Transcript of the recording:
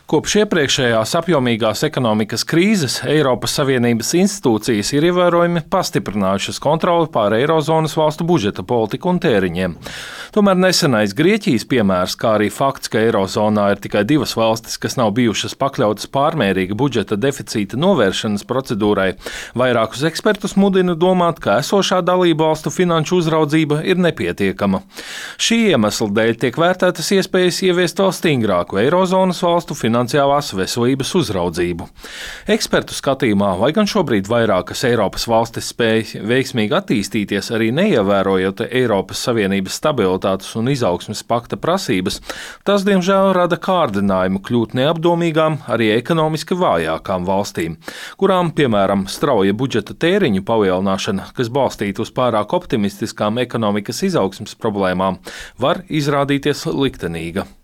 Kopš iepriekšējās apjomīgās ekonomikas krīzes Eiropas Savienības institūcijas ir ievērojami pastiprinājušas kontroli pār Eirozonas valstu budžeta politiku un tēriņiem. Tomēr nesenais Grieķijas piemērs, kā arī fakts, ka Eirozonā ir tikai 2 valstis, kas nav bijušas pakļautas pārmērīga budžeta deficīta novēršanas procedūrai, vairākus ekspertus mudina domāt, ka esošā dalību valstu finanšu uzraudzība ir nepietiekama. Šī iemesla dēļ tiek vērtētas iespējas ieviest vēl stingrāku Eirozonas valstu finansiālās veselības uzraudzību. Ekspertu skatījumā, vai gan šobrīd vairākas Eiropas valstis spēj veiksmīgi attīstīties, arī neievērojot Eiropas Savienības stabilitātes un izaugsmes pakta prasības, tas, diemžēl, rada kārdinājumu kļūt neapdomīgām arī ekonomiski vājākām valstīm, kurām, piemēram, strauja budžeta tēriņu palielināšana, kas balstīta uz pārāk optimistiskām ekonomikas izaugsmes problēmām, var izrādīties liktenīga.